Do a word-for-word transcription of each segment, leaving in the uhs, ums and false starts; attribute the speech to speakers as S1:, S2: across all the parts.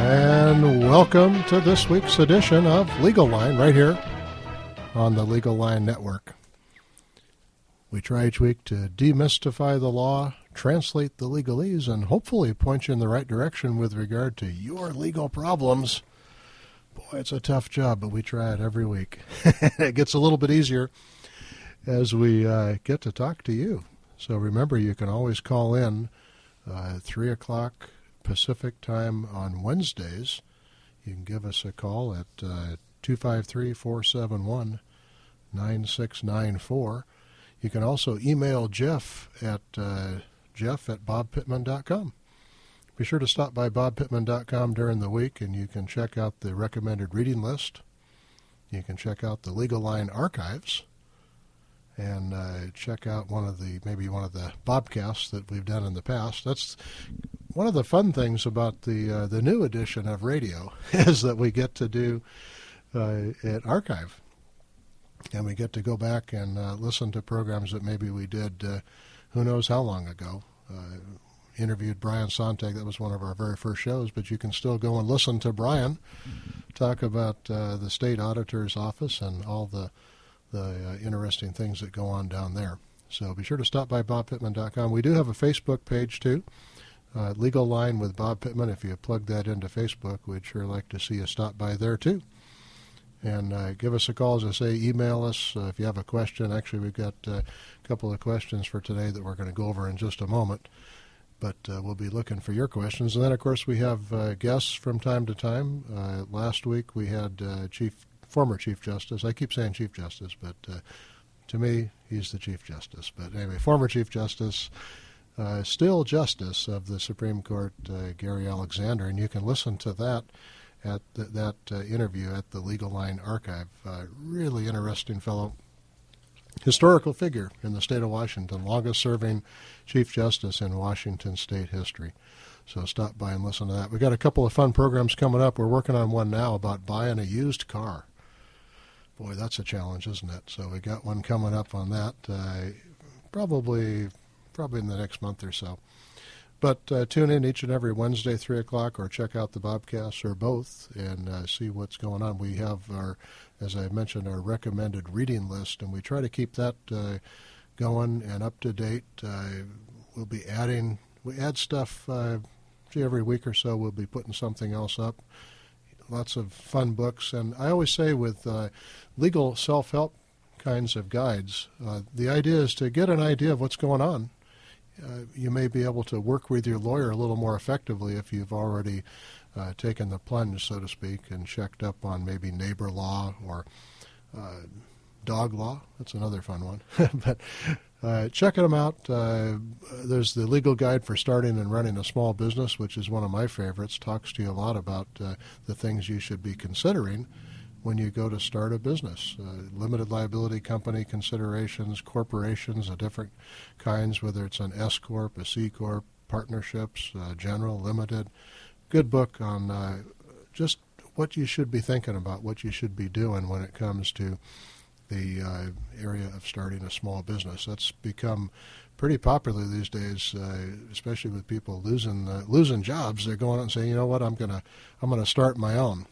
S1: And welcome to this week's edition of Legal Line right here on the Legal Line Network. We try each week to demystify the law, translate the legalese, and hopefully point you in the right direction with regard to your legal problems. Boy, it's a tough job, but we try it every week. It gets a little bit easier as we uh, get to talk to you. So remember, you can always call in uh, at three o'clock Pacific time on Wednesdays. You can give us a call at uh, two five three, four seven one, nine six nine four. You can also email Jeff at uh, jeff at bob pittman dot com. Be sure to stop by bob pittman dot com during the week, and you can check out the recommended reading list. You can check out the Legal Line archives, and uh, check out one of the maybe one of the Bobcasts that we've done in the past. That's one of the fun things about the uh, the new edition of radio is that we get to do uh, an archive, and we get to go back and uh, listen to programs that maybe we did uh, who knows how long ago. Uh, interviewed Brian Sontag. That was one of our very first shows, but you can still go and listen to Brian talk about uh, the state auditor's office and all the the uh, interesting things that go on down there. So be sure to stop by bob pittman dot com. We do have a Facebook page too, uh, Legal Line with Bob Pittman. If you plug that into Facebook, we'd sure like to see you stop by there too. And uh, give us a call, as I say, email us uh, if you have a question. Actually, we've got uh, a couple of questions for today that we're going to go over in just a moment. But uh, we'll be looking for your questions. And then, of course, we have uh, guests from time to time. Uh, last week we had uh, Chief, former Chief Justice. I keep saying Chief Justice, but uh, to me, he's the Chief Justice. But anyway, former Chief Justice, uh, still Justice of the Supreme Court, uh, Gary Alexander. And you can listen to that at the, that uh, interview at the Legal Line archive. Uh, really interesting fellow. Historical figure in the state of Washington, longest-serving Chief Justice in Washington state history. So stop by and listen to that. We've got a couple of fun programs coming up. We're working on one now about buying a used car. Boy, that's a challenge, isn't it? So we got one coming up on that uh, probably probably in the next month or so. But uh, tune in each and every Wednesday, three o'clock, or check out the Bobcasts or both and uh, see what's going on. We have our, as I mentioned, our recommended reading list, and we try to keep that uh, going and up to date. Uh, we'll be adding, we add stuff uh, every week or so. We'll be putting something else up. Lots of fun books. And I always say with uh, legal self-help kinds of guides, uh, the idea is to get an idea of what's going on. Uh, you may be able to work with your lawyer a little more effectively if you've already uh, taken the plunge, so to speak, and checked up on maybe neighbor law or uh, dog law. That's another fun one. But uh, checking them out. Uh, there's the Legal Guide for Starting and Running a Small Business, which is one of my favorites. Talks to you a lot about uh, the things you should be considering when you go to start a business. Uh, limited liability company considerations, corporations of different kinds, whether it's an S Corp, a C Corp, partnerships, uh, general, limited. Good book on uh, just what you should be thinking about, what you should be doing when it comes to the uh, area of starting a small business. That's become pretty popular these days, uh, especially with people losing uh, losing jobs. They're going out and saying, you know what, I'm gonna I'm gonna start my own.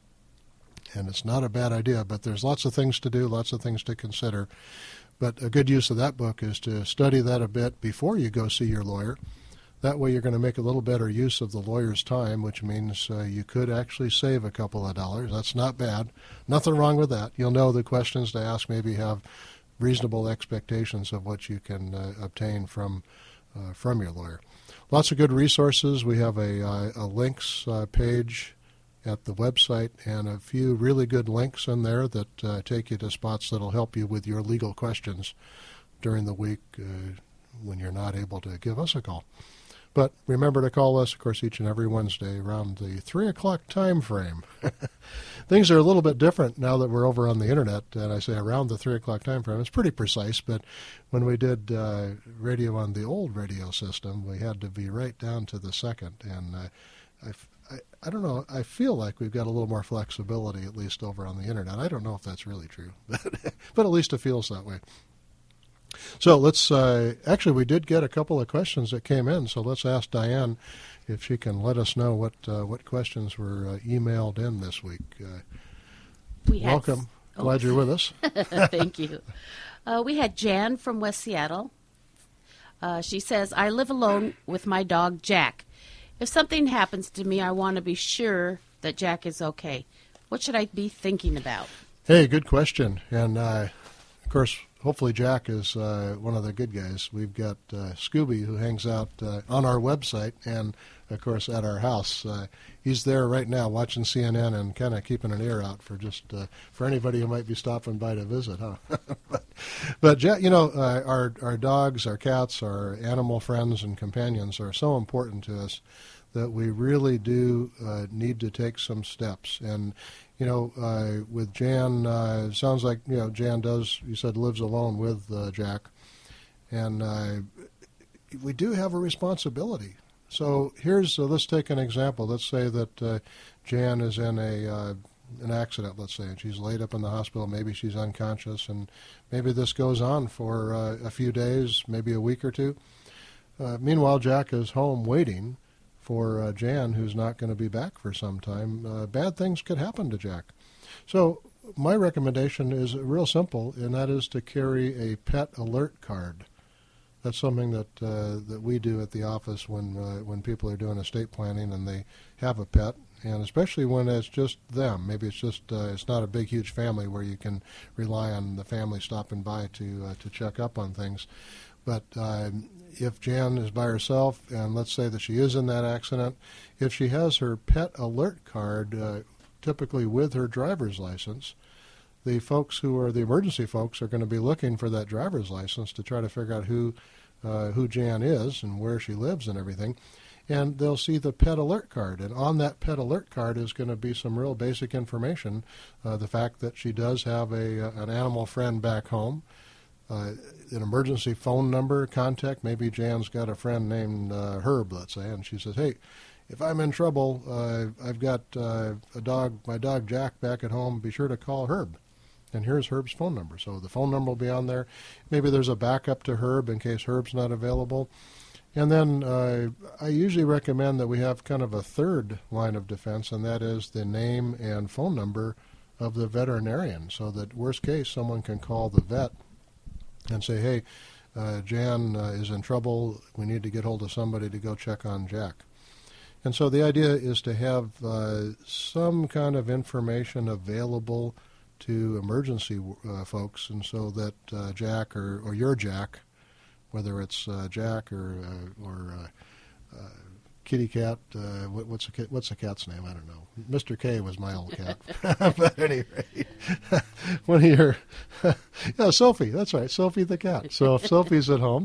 S1: And it's not a bad idea, but there's lots of things to do, lots of things to consider. But a good use of that book is to study that a bit before you go see your lawyer. That way you're going to make a little better use of the lawyer's time, which means uh, you could actually save a couple of dollars. That's not bad. Nothing wrong with that. You'll know the questions to ask, maybe have reasonable expectations of what you can uh, obtain from uh, from your lawyer. Lots of good resources. We have a, uh, a links uh, page at the website and a few really good links in there that uh, take you to spots that will help you with your legal questions during the week uh, when you're not able to give us a call. But remember to call us, of course, each and every Wednesday around the three o'clock time frame. Things are a little bit different now that we're over on the Internet, and I say around the three o'clock time frame. It's pretty precise, but when we did uh, radio on the old radio system, we had to be right down to the second, and uh, I I, I don't know, I feel like we've got a little more flexibility, at least over on the Internet. I don't know if that's really true, but, but at least it feels that way. So let's, uh, actually, we did get a couple of questions that came in, so let's ask Diane if she can let us know what uh, what questions were uh, emailed in this week. Uh,
S2: we had
S1: welcome.
S2: S- oh.
S1: Glad you're with us.
S2: Thank you. Uh, we had Jan from West Seattle. Uh, she says, I live alone with my dog, Jack. If something happens to me, I want to be sure that Jack is okay. What should I be thinking about?
S1: Hey, good question. And, uh, of course, hopefully Jack is uh, one of the good guys. We've got uh, Scooby, who hangs out uh, on our website and, of course, at our house. Uh, he's there right now watching C N N and kind of keeping an ear out for just uh, for anybody who might be stopping by to visit, huh? but, but Jack, you know, uh, our our dogs, our cats, our animal friends and companions are so important to us that we really do uh, need to take some steps. And you know, uh, with Jan, uh, it sounds like, you know, Jan does, you said, lives alone with uh, Jack. And uh, we do have a responsibility. So here's, uh, let's take an example. Let's say that uh, Jan is in a uh, an accident, let's say, and she's laid up in the hospital. Maybe she's unconscious, and maybe this goes on for uh, a few days, maybe a week or two. Uh, meanwhile, Jack is home waiting for uh, Jan, who's not going to be back for some time. Uh, bad things could happen to Jack. So my recommendation is real simple, and that is to carry a pet alert card. That's something that uh, that we do at the office when uh, when people are doing estate planning and they have a pet, and especially when it's just them. Maybe it's just uh, it's not a big, huge family where you can rely on the family stopping by to uh, to check up on things. But um, if Jan is by herself, and let's say that she is in that accident, if she has her pet alert card, uh, typically with her driver's license, the folks who are the emergency folks are going to be looking for that driver's license to try to figure out who uh, who Jan is and where she lives and everything. And they'll see the pet alert card. And on that pet alert card is going to be some real basic information, uh, the fact that she does have a an animal friend back home, Uh, an emergency phone number, contact. Maybe Jan's got a friend named uh, Herb, let's say, and she says, hey, if I'm in trouble, uh, I've got uh, a dog, my dog Jack back at home, be sure to call Herb. And here's Herb's phone number. So the phone number will be on there. Maybe there's a backup to Herb in case Herb's not available. And then uh, I usually recommend that we have kind of a third line of defense, and that is the name and phone number of the veterinarian, so that worst case, someone can call the vet and say, hey, uh, Jan uh, is in trouble. We need to get hold of somebody to go check on Jack. And so the idea is to have uh, some kind of information available to emergency uh, folks, and so that uh, Jack or, or your Jack, whether it's uh, Jack or uh, or uh, uh, Kitty Cat, uh, what, what's a what's the cat's name? I don't know. Mister K was my old cat. But anyway, one of your, yeah, Sophie. That's right, Sophie the cat. So if Sophie's at home,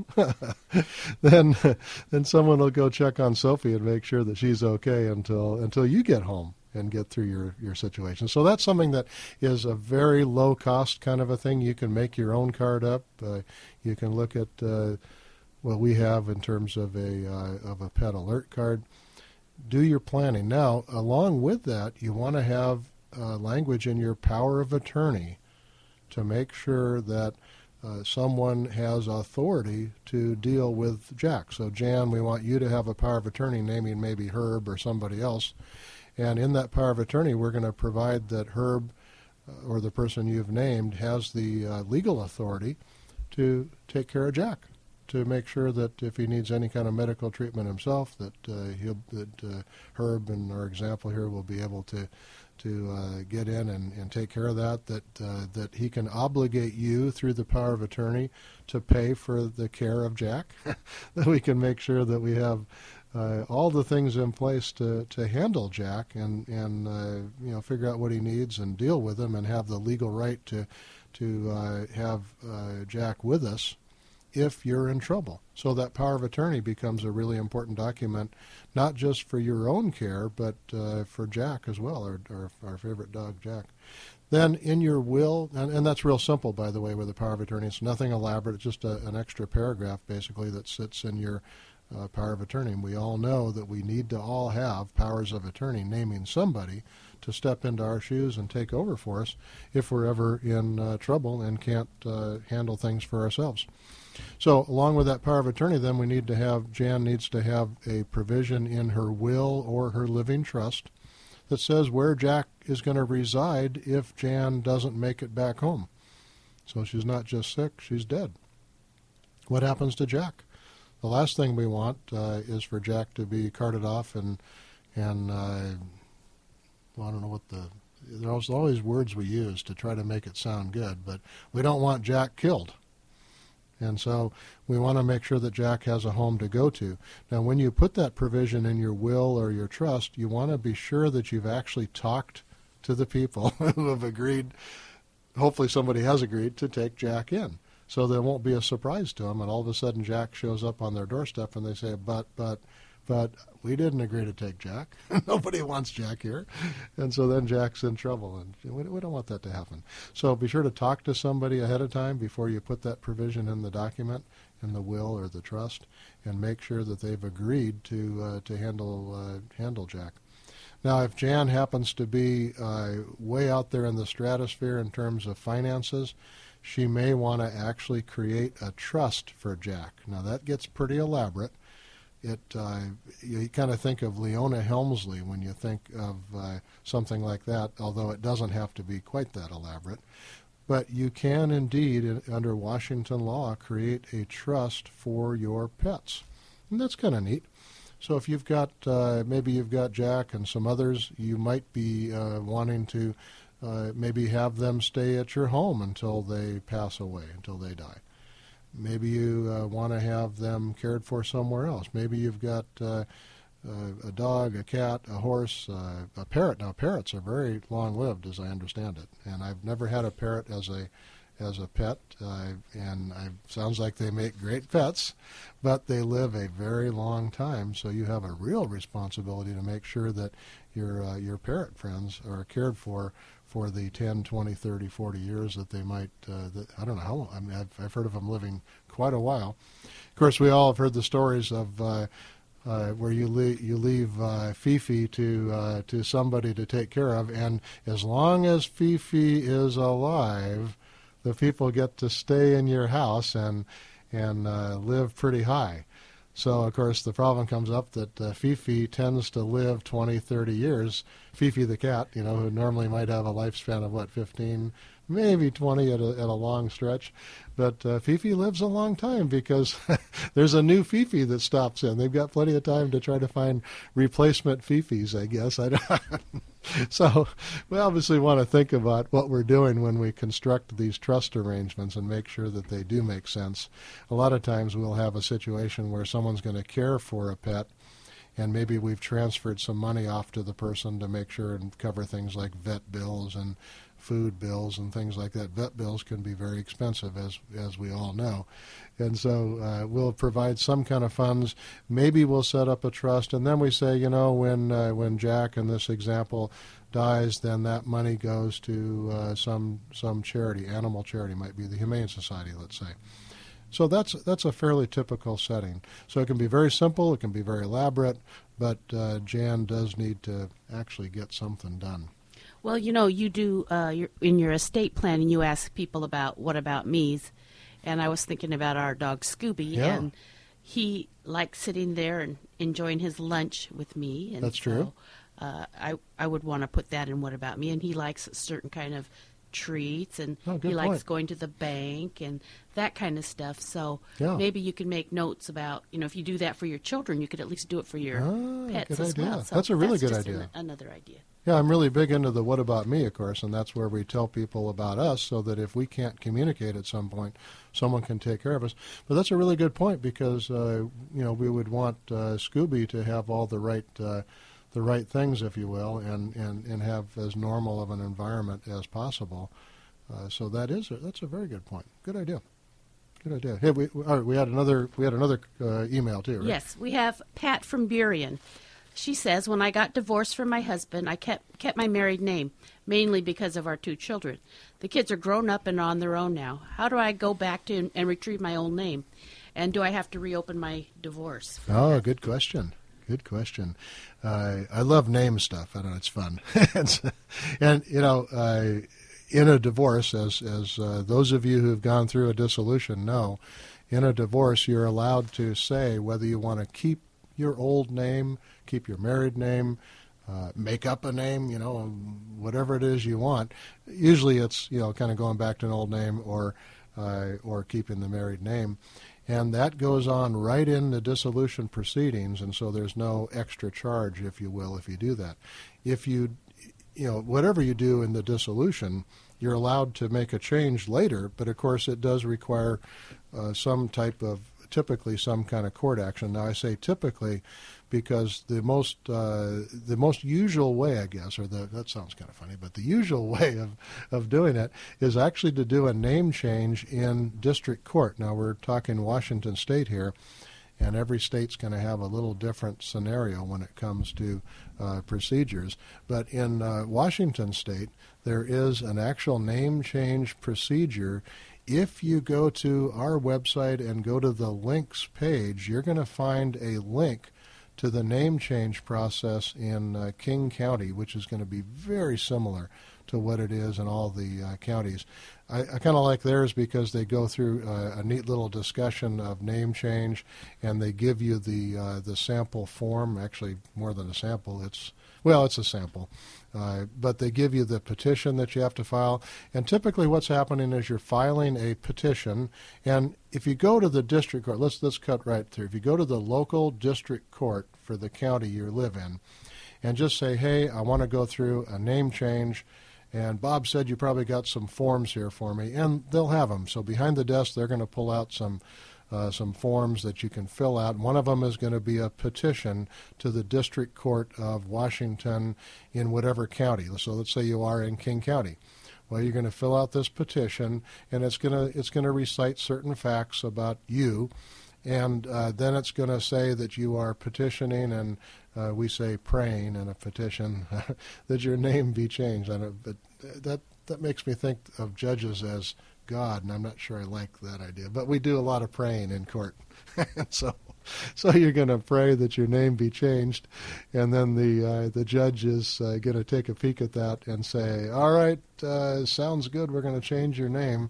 S1: then then someone will go check on Sophie and make sure that she's okay until until you get home and get through your, your situation. So that's something that is a very low cost kind of a thing. You can make your own card up. Uh, you can look at uh, what we have in terms of a uh, of a pet alert card. Do your planning. Now, along with that, you want to have uh, language in your power of attorney to make sure that uh, someone has authority to deal with Jack. So, Jan, we want you to have a power of attorney naming maybe Herb or somebody else. And in that power of attorney, we're going to provide that Herb uh, or the person you've named has the uh, legal authority to take care of Jack, to make sure that if he needs any kind of medical treatment himself, that uh, he'll that uh, Herb, in our example here, will be able to to uh, get in and, and take care of that. That uh, that he can obligate you through the power of attorney to pay for the care of Jack. That we can make sure that we have uh, all the things in place to, to handle Jack and and uh, you know figure out what he needs and deal with him and have the legal right to to uh, have uh, Jack with us if you're in trouble. So that power of attorney becomes a really important document, not just for your own care, but uh, for Jack as well, our, our, our favorite dog, Jack. Then in your will, and, and that's real simple, by the way, with the power of attorney. It's nothing elaborate. It's just a, an extra paragraph, basically, that sits in your uh, power of attorney. And we all know that we need to all have powers of attorney, naming somebody to step into our shoes and take over for us if we're ever in uh, trouble and can't uh, handle things for ourselves. So along with that power of attorney, then we need to have, Jan needs to have a provision in her will or her living trust that says where Jack is going to reside if Jan doesn't make it back home. So she's not just sick, she's dead. What happens to Jack? The last thing we want uh, is for Jack to be carted off and, and uh, well, I don't know what the, there's all these words we use to try to make it sound good, but we don't want Jack killed. And so we want to make sure that Jack has a home to go to. Now, when you put that provision in your will or your trust, you want to be sure that you've actually talked to the people who have agreed, hopefully somebody has agreed, to take Jack in. So there won't be a surprise to them, and all of a sudden Jack shows up on their doorstep and they say, but, but, but we didn't agree to take Jack. Nobody wants Jack here. And so then Jack's in trouble, and we, we don't want that to happen. So be sure to talk to somebody ahead of time before you put that provision in the document, in the will or the trust, and make sure that they've agreed to uh, to handle uh, handle Jack. Now, if Jan happens to be uh, way out there in the stratosphere in terms of finances, she may want to actually create a trust for Jack. Now, that gets pretty elaborate. It uh, you kind of think of Leona Helmsley when you think of uh, something like that, although it doesn't have to be quite that elaborate. But you can indeed, under Washington law, create a trust for your pets. And that's kind of neat. So if you've got, uh, maybe you've got Jack and some others, you might be uh, wanting to uh, maybe have them stay at your home until they pass away, until they die. Maybe you uh, want to have them cared for somewhere else. Maybe you've got uh, uh, a dog, a cat, a horse, uh, a parrot. Now, parrots are very long-lived, as I understand it, and I've never had a parrot as a as a pet, uh, and it sounds like they make great pets, but they live a very long time, so you have a real responsibility to make sure that your uh, your parrot friends are cared for for the ten, twenty, thirty, forty years that they might, uh, that, I don't know how long, I mean, I've, I've heard of them living quite a while. Of course, we all have heard the stories of uh, uh, where you, le- you leave uh, Fifi to uh, to somebody to take care of, and as long as Fifi is alive, the people get to stay in your house and and uh, live pretty high. So, of course, the problem comes up that uh, Fifi tends to live twenty, thirty years. Fifi the cat, you know, who normally might have a lifespan of, what, fifteen, maybe twenty at a, at a long stretch. But uh, Fifi lives a long time because there's a new Fifi that stops in. They've got plenty of time to try to find replacement Fifis, I guess. I don't So we obviously want to think about what we're doing when we construct these trust arrangements and make sure that they do make sense. A lot of times we'll have a situation where someone's going to care for a pet, and maybe we've transferred some money off to the person to make sure and cover things like vet bills and food bills and things like that. Vet bills can be very expensive, as as we all know. And so uh, we'll provide some kind of funds. Maybe we'll set up a trust, and then we say, you know, when uh, when Jack, in this example, dies, then that money goes to uh, some some charity, animal charity, might be the Humane Society, let's say. So that's that's a fairly typical setting. So it can be very simple, it can be very elaborate, but uh, Jan does need to actually get something done.
S2: Well, you know, you do uh, your, in your estate planning, you ask people about what about me's, and I was thinking about our dog Scooby,
S1: yeah.
S2: and he likes sitting there and enjoying his lunch with me. And
S1: That's
S2: so,
S1: true.
S2: Uh, I I would want to put that in what about me, and he likes a certain kind of treats, and
S1: oh,
S2: he likes
S1: point.
S2: going to the bank and that kind of stuff. So
S1: yeah.
S2: maybe you can make notes about, you know, if you do that for your children, you could at least do it for your
S1: ah,
S2: pets
S1: good
S2: as
S1: idea.
S2: well. So
S1: that's a really
S2: that's
S1: good
S2: just
S1: idea.
S2: An, another idea.
S1: Yeah, I'm really big into the what about me, of course, and that's where we tell people about us so that if we can't communicate at some point, someone can take care of us. But that's a really good point because, uh, you know, we would want uh, Scooby to have all the right uh, the right things, if you will, and, and, and have as normal of an environment as possible. Uh, so that is a, that's a very good point. Good idea. Good idea. Hey, we all right, we had another we had another uh, email too, right?
S2: Yes, we have Pat from Burien. She says, when I got divorced from my husband, I kept kept my married name, mainly because of our two children. The kids are grown up and on their own now. How do I go back to and retrieve my old name? And do I have to reopen my divorce?
S1: Oh,
S2: that?
S1: good question. Good question. Uh, I love name stuff. I know it's fun. and, and, you know, uh, in a divorce, as, as uh, those of you who have gone through a dissolution know, in a divorce you're allowed to say whether you want to keep your old name, keep your married name, uh, make up a name, you know, whatever it is you want. Usually it's, you know, kind of going back to an old name or uh, or keeping the married name. And that goes on right in the dissolution proceedings, and so there's no extra charge, if you will, if you do that. If you, you know, whatever you do in the dissolution, you're allowed to make a change later, but of course it does require uh, some type of, typically some kind of court action. Now I say typically because the most uh, the most usual way, I guess, or the that sounds kind of funny, but the usual way of, of doing it is actually to do a name change in district court. Now we're talking Washington State here, and every state's going to have a little different scenario when it comes to uh, procedures. But in uh, Washington State, there is an actual name change procedure. If you go to our website and go to the links page, you're going to find a link to the name change process in uh, King County, which is going to be very similar to what it is in all the uh, counties. I, I kind of like theirs because they go through uh, a neat little discussion of name change, and they give you the uh, the sample form. Actually, more than a sample, it's well, it's a sample. Uh, but they give you the petition that you have to file. And typically what's happening is you're filing a petition. And if you go to the district court, let's, let's cut right through. If you go to the local district court for the county you live in and just say, hey, I want to go through a name change, and Bob said you probably got some forms here for me, and they'll have them. So behind the desk they're going to pull out some Uh, some forms that you can fill out. One of them is going to be a petition to the District Court of Washington in whatever county. So let's say you are in King County. Well, you're going to fill out this petition, and it's going to it's going to recite certain facts about you, and uh, then it's going to say that you are petitioning, and uh, we say praying in a petition that your name be changed. I don't, but that that makes me think of judges as God, and I'm not sure I like that idea. But we do a lot of praying in court. so so you're going to pray that your name be changed, and then the uh, the judge is uh, going to take a peek at that and say, all right, uh, sounds good, we're going to change your name.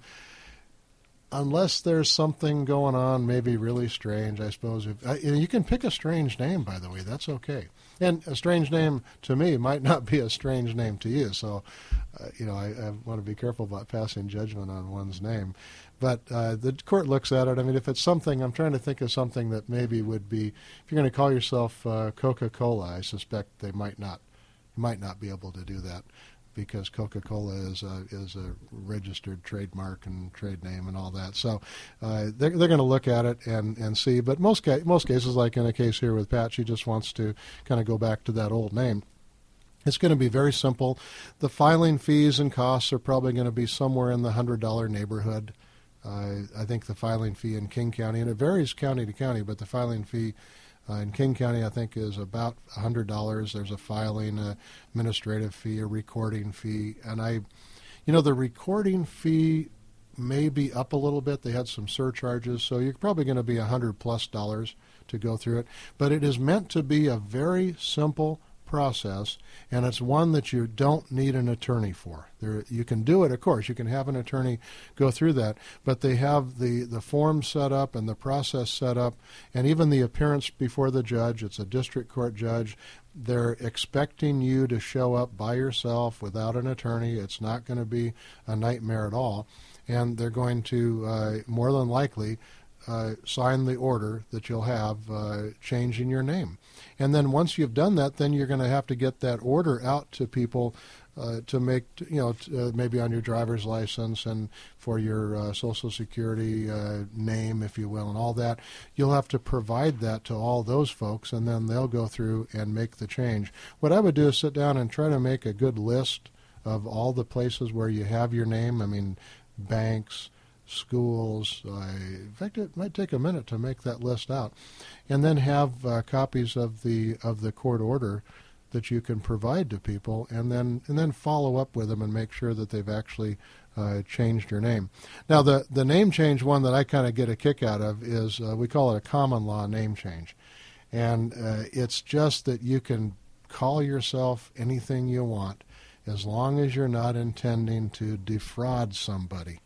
S1: Unless there's something going on, maybe really strange, I suppose. If, uh, you can pick a strange name, by the way. That's okay. And a strange name to me might not be a strange name to you. So, uh, you know, I, I want to be careful about passing judgment on one's name. But uh, the court looks at it. I mean, if it's something, I'm trying to think of something that maybe would be, if you're going to call yourself uh, Coca-Cola, I suspect they might not, might not be able to do that, because Coca-Cola is a, is a registered trademark and trade name and all that. So uh, they're, they're going to look at it and, and see. But most, ca- most cases, like in a case here with Pat, she just wants to kind of go back to that old name. It's going to be very simple. The filing fees and costs are probably going to be somewhere in the one hundred dollars neighborhood. Uh, I think the filing fee in King County, and it varies county to county, but the filing fee Uh, in King County, I think, is about one hundred dollars. There's a filing, uh, administrative fee, a recording fee. And I, you know, the recording fee may be up a little bit. They had some surcharges, so you're probably going to be one hundred plus dollars to go through it. But it is meant to be a very simple process, and it's one that you don't need an attorney for. There, you can do it, of course. You can have an attorney go through that, but they have the, the form set up and the process set up, and even the appearance before the judge. It's a district court judge. They're expecting you to show up by yourself without an attorney. It's not going to be a nightmare at all, and they're going to, uh, more than likely, Uh, sign the order that you'll have uh, changing your name. And then once you've done that, then you're going to have to get that order out to people uh, to make, you know, t- uh, maybe on your driver's license and for your uh, Social Security uh, name, if you will, and all that. You'll have to provide that to all those folks, and then they'll go through and make the change. What I would do is sit down and try to make a good list of all the places where you have your name. I mean, banks, schools. Uh, in fact, it might take a minute to make that list out, and then have uh, copies of the of the court order that you can provide to people, and then and then follow up with them and make sure that they've actually uh, changed your name. Now, the, the name change one that I kind of get a kick out of is uh, we call it a common law name change. And uh, it's just that you can call yourself anything you want as long as you're not intending to defraud somebody.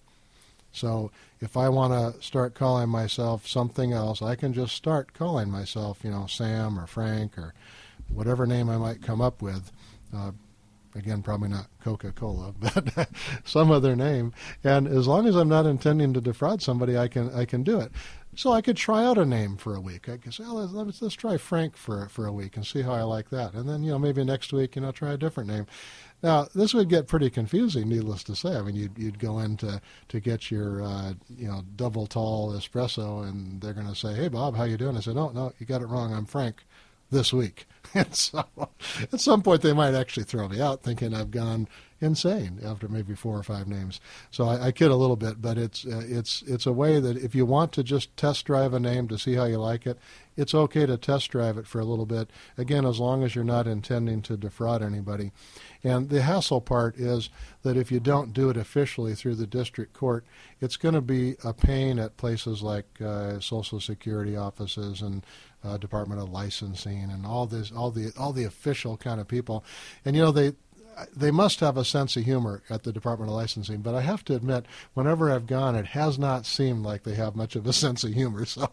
S1: So if I want to start calling myself something else, I can just start calling myself, you know, Sam or Frank or whatever name I might come up with. Uh, again, probably not Coca-Cola, but some other name. And as long as I'm not intending to defraud somebody, I can I can do it. So I could try out a name for a week. I could say, oh, let's, let's try Frank for for a week and see how I like that. And then, you know, maybe next week, you know, try a different name. Now, this would get pretty confusing, needless to say. I mean, you'd, you'd go in to, to get your, uh, you know, double tall espresso, and they're going to say, hey, Bob, how you doing? I said, no, no, you got it wrong. I'm Frank this week. And so at some point they might actually throw me out thinking I've gone insane after maybe four or five names. So I, I kid a little bit, but it's uh, it's it's a way that if you want to just test drive a name to see how you like it, it's okay to test drive it for a little bit, again, as long as you're not intending to defraud anybody. And the hassle part is that if you don't do it officially through the district court, it's going to be a pain at places like uh, Social Security offices and uh, Department of Licensing and all this, all the all the official kind of people. And you know they. They must have a sense of humor at the Department of Licensing, but I have to admit, whenever I've gone, it has not seemed like they have much of a sense of humor. So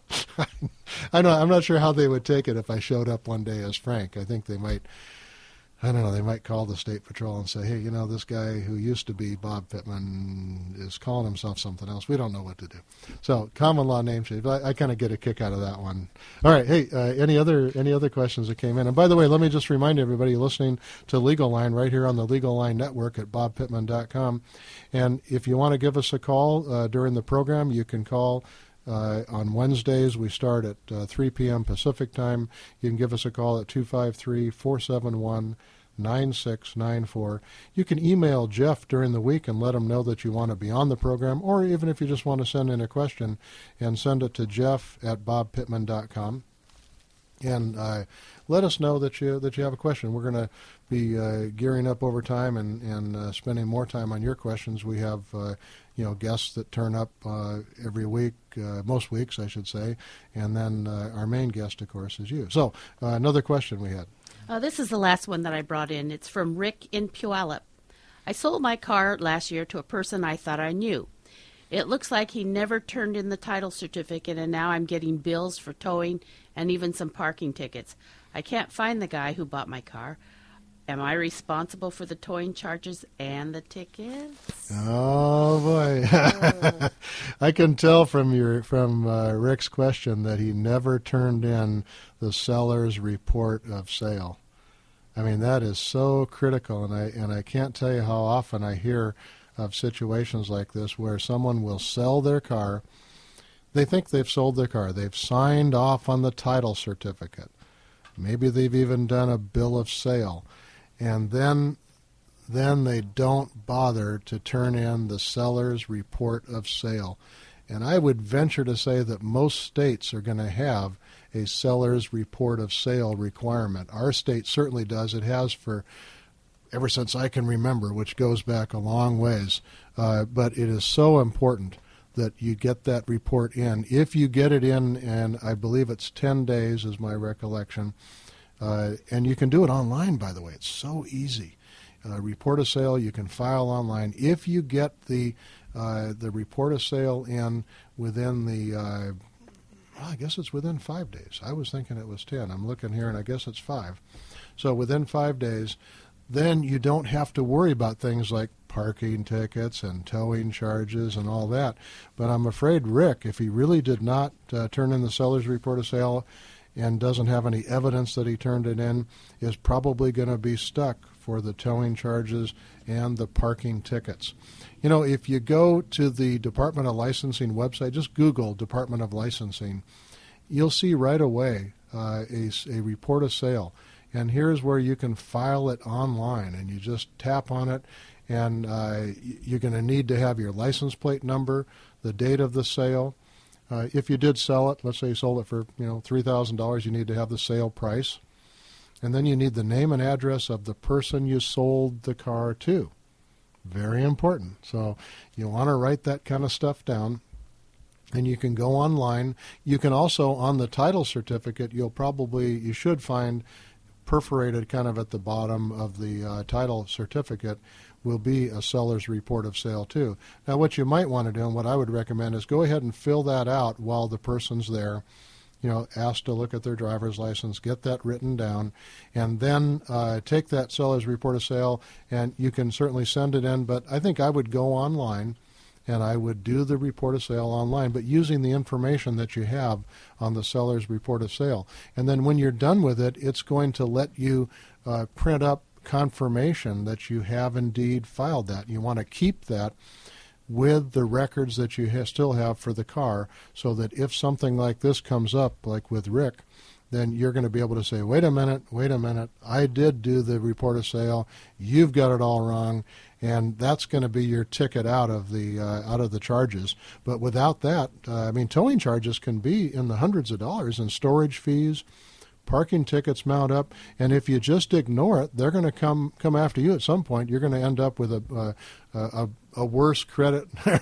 S1: I know I'm not sure how they would take it if I showed up one day as Frank. I think they might, I don't know, they might call the State Patrol and say, hey, you know, this guy who used to be Bob Pittman is calling himself something else. We don't know what to do. So common law name change. I, I kind of get a kick out of that one. All right. Hey, uh, any other any other questions that came in? And by the way, let me just remind everybody listening to Legal Line right here on the Legal Line Network at bob pittman dot com. And if you want to give us a call uh, during the program, you can call Uh, on Wednesdays. We start at uh, three p.m. Pacific time. You can give us a call at two five three, four seven one, nine six nine four. You can email Jeff during the week and let him know that you want to be on the program, or even if you just want to send in a question, and send it to jeff at bob pittman dot com. And uh, let us know that you that you have a question. We're going to be uh, gearing up over time and, and uh, spending more time on your questions. We have uh, you know guests that turn up uh, every week, uh, most weeks I should say, and then uh, our main guest, of course, is you. So uh, another question we had.
S2: Uh, this is the last one that I brought in. It's from Rick in Puyallup. I sold my car last year to a person I thought I knew. It looks like he never turned in the title certificate, and now I'm getting bills for towing and even some parking tickets. I can't find the guy who bought my car. Am I responsible for the towing charges and the tickets?
S1: Oh boy,
S2: Oh.
S1: I can tell from your from uh, Rick's question that he never turned in the seller's report of sale. I mean, that is so critical, and I and I can't tell you how often I hear of situations like this where someone will sell their car. They think they've sold their car. They've signed off on the title certificate. Maybe they've even done a bill of sale. And then then they don't bother to turn in the seller's report of sale. And I would venture to say that most states are going to have a seller's report of sale requirement. Our state certainly does. It has for ever since I can remember, which goes back a long ways. Uh, but it is so important that you get that report in. If you get it in, and I believe it's ten days is my recollection, uh, and you can do it online, by the way. It's so easy. Uh, report of sale, you can file online. If you get the uh, the report of sale in within the, uh, well, I guess it's within five days. I was thinking it was ten. I'm looking here, and I guess it's five. So within five days, then you don't have to worry about things like parking tickets and towing charges and all that. But I'm afraid Rick, if he really did not uh, turn in the seller's report of sale and doesn't have any evidence that he turned it in, is probably going to be stuck for the towing charges and the parking tickets. You know, if you go to the Department of Licensing website, just Google Department of Licensing, you'll see right away uh, a, a report of sale. And here's where you can file it online, and you just tap on it, and uh, you're going to need to have your license plate number, the date of the sale. Uh, if you did sell it, let's say you sold it for you know three thousand dollars, you need to have the sale price. And then you need the name and address of the person you sold the car to. Very important. So you want to write that kind of stuff down. And you can go online. You can also, on the title certificate, you'll probably, you should find perforated kind of at the bottom of the uh, title certificate will be a seller's report of sale too. Now what you might want to do, and what I would recommend, is go ahead and fill that out while the person's there. You know, ask to look at their driver's license, get that written down, and then uh, take that seller's report of sale, and you can certainly send it in, but I think I would go online and I would do the report of sale online, but using the information that you have on the seller's report of sale. And then when you're done with it, it's going to let you uh, print up confirmation that you have indeed filed that. You want to keep that with the records that you ha- still have for the car, so that if something like this comes up, like with Rick, then you're going to be able to say, wait a minute, wait a minute, I did do the report of sale, you've got it all wrong, and that's going to be your ticket out of the uh, out of the charges. But without that, uh, I mean, towing charges can be in the hundreds of dollars, and storage fees, parking tickets mount up, and if you just ignore it, they're going to come come after you at some point. You're going to end up with a a, a, a worse credit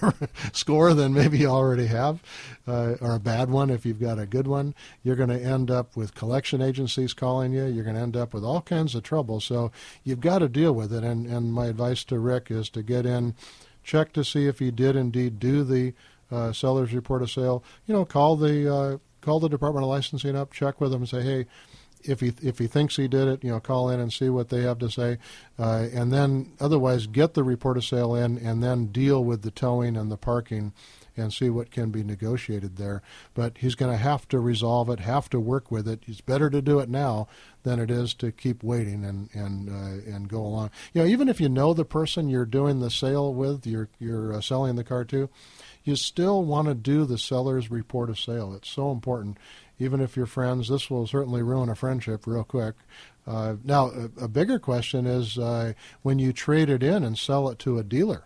S1: score than maybe you already have, uh, or a bad one if you've got a good one. You're going to end up with collection agencies calling you. You're going to end up with all kinds of trouble. So you've got to deal with it, and, and my advice to Rick is to get in, check to see if he did indeed do the uh, seller's report of sale. You know, call the uh, Call the Department of Licensing up, check with them, and say, hey, if he if he thinks he did it, you know, call in and see what they have to say, uh, and then otherwise get the report of sale in, and then deal with the towing and the parking, and see what can be negotiated there. But he's going to have to resolve it, have to work with it. It's better to do it now than it is to keep waiting and and uh, and go along. You know, even if you know the person you're doing the sale with, you're you're uh, selling the car to, you still want to do the seller's report of sale. It's so important. Even if you're friends, this will certainly ruin a friendship real quick. Uh, now, a, a bigger question is uh, when you trade it in and sell it to a dealer.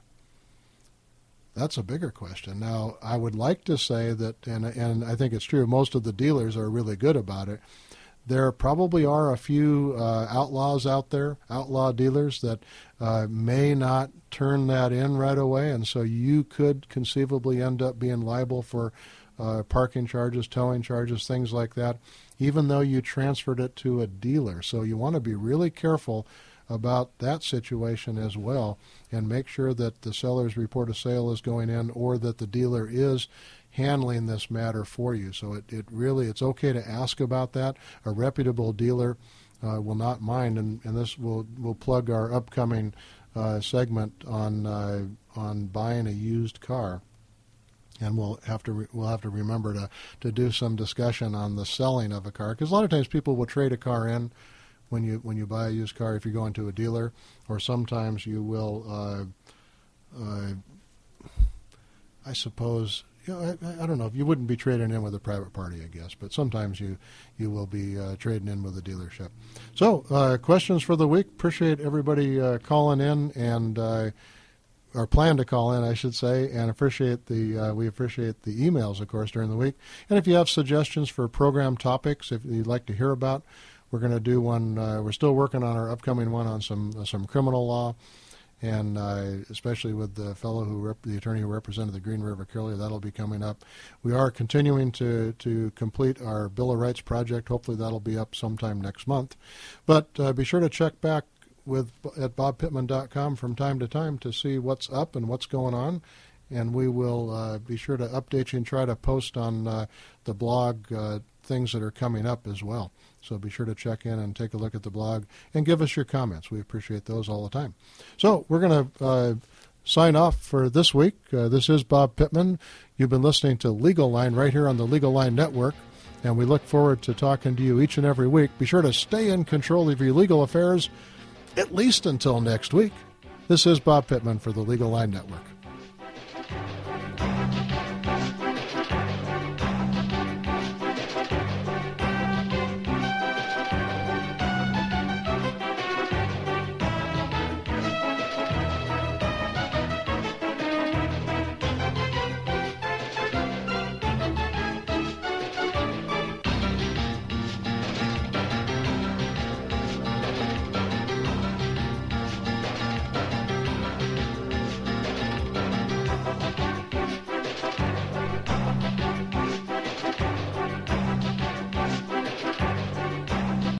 S1: That's a bigger question. Now, I would like to say that, and, and I think it's true, most of the dealers are really good about it. There probably are a few uh, outlaws out there, outlaw dealers, that uh, may not turn that in right away, and so you could conceivably end up being liable for uh, parking charges, towing charges, things like that, even though you transferred it to a dealer. So you want to be really careful about that situation as well, and make sure that the seller's report of sale is going in, or that the dealer is handling this matter for you. So it, it really, it's okay to ask about that. A reputable dealer uh, will not mind, and, and this will will plug our upcoming uh, segment on uh, on buying a used car. And we'll have to re- we'll have to remember to, to do some discussion on the selling of a car, because a lot of times people will trade a car in when you when you buy a used car if you're going to a dealer, or sometimes you will. Uh, uh, I suppose. You know, I, I don't know if you wouldn't be trading in with a private party, I guess, but sometimes you you will be uh, trading in with a dealership. So, uh, questions for the week. Appreciate everybody uh, calling in, and uh, or plan to call in, I should say, and appreciate the uh, we appreciate the emails, of course, during the week. And if you have suggestions for program topics, if you'd like to hear about, we're going to do one. Uh, we're still working on our upcoming one on some uh, some criminal law. And uh, especially with the fellow who, rep- the attorney who represented the Green River Killer, that'll be coming up. We are continuing to, to complete our Bill of Rights project. Hopefully that'll be up sometime next month. But uh, be sure to check back with at bob pittman dot com from time to time to see what's up and what's going on. And we will uh, be sure to update you and try to post on uh, the blog uh, things that are coming up as well. So be sure to check in and take a look at the blog and give us your comments. We appreciate those all the time. So we're going to uh, sign off for this week. Uh, this is Bob Pittman. You've been listening to Legal Line right here on the Legal Line Network, and we look forward to talking to you each and every week. Be sure to stay in control of your legal affairs, at least until next week. This is Bob Pittman for the Legal Line Network.